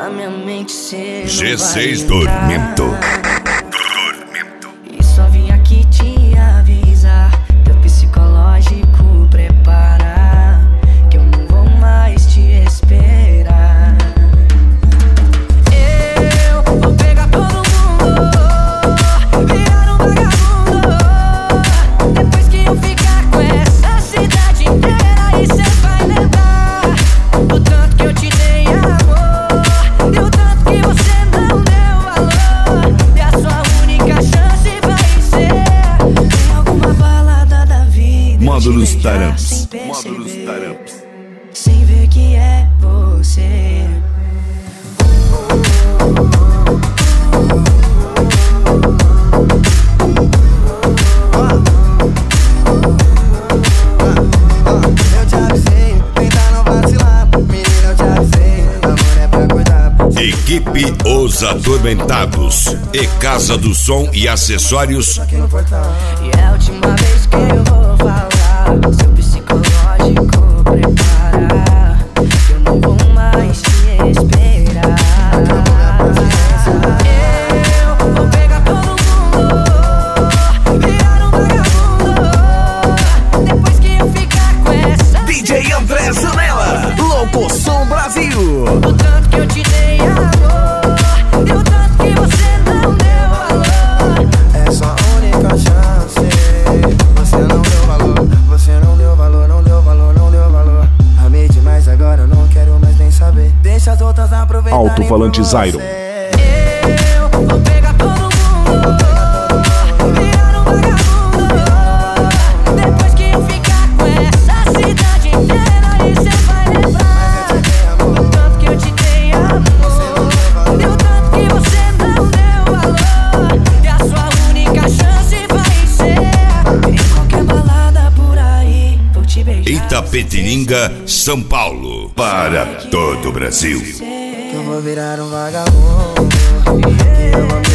Na minha mente cê G6 Tormento. E só vim aqui te avisar, teu psicológico prepara, que eu não vou mais te esperar. Eu vou pegar todo mundo, virar um vagabundo. Depois que eu ficar com essa cidade inteira, aí cê vai lembrar o tanto que eu te dei amor e o tanto que você não deu valor. E a sua única chance vai ser em alguma balada da vida, Módulos Taramps. sem perceber, sem ver que é você. Eu te avisei, tenta não vacilar. Menina, eu te avisei, amor é pra cuidar. Equipe Os Atormentados e Casa do Som e Acessórios. Aqui no portão. E é a última vez que eu vou falar, seu psicológico prepara, que eu não vou mais te esperar. Eu vou pegar todo mundo, virar um vagabundo. Depois que eu ficar com essa DJ André Zanella, Louco Som Brasil. o tanto que eu te dei amor e o tanto que você não deu valor. É sua única chance. Você não deu valor, você não deu valor, não deu valor, não deu valor. Amei demais, agora eu não quero mais nem saber. Deixa as outras aproveitarem. Alto-falante por Zyron. você. Eu vou pegar todo mundo, virar um vagabundo. Depois que eu ficar com essa cidade inteira, aí cê vai lembrar o tanto que eu te dei amor e o tanto que você não deu valor. E a sua única chance vai ser em qualquer balada por aí, vou te beijar. Itapetininga, São Paulo. Para todo o Brasil. Que eu vou virar um vagabundo, que eu vou me